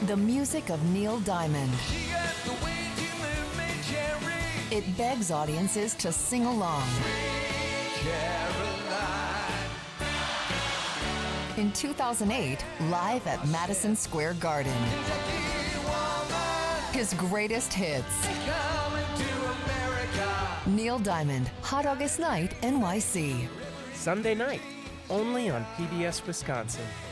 The music of Neil Diamond. She got the way to move me, Cherry. It begs audiences to sing along. Caroline. In 2008, live at Madison Square Garden. Kentucky woman. His greatest hits. Coming to America. Neil Diamond, Hot August Night, NYC. Sunday night, only on PBS Wisconsin.